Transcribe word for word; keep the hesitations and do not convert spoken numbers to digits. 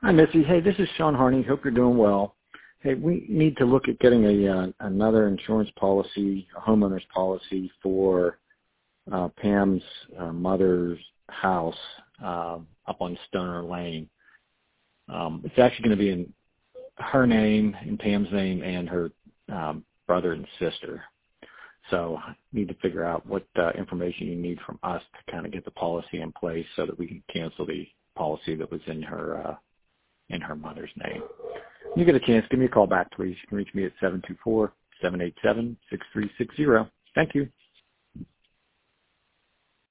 Hi, Missy. Hey, this is Sean Harney. Hope you're doing well. Hey, we need to look at getting a uh, another insurance policy, a homeowner's policy for uh, Pam's uh, mother's house uh, up on Stoner Lane. Um, it's actually going to be in her name, in Pam's name, and her um, brother and sister. So I need to figure out what uh, information you need from us to kind of get the policy in place so that we can cancel the policy that was in her uh, in her mother's name. When you get a chance, give me a call back, please. You can reach me at seven two four, seven eight seven, six three six zero. Thank you.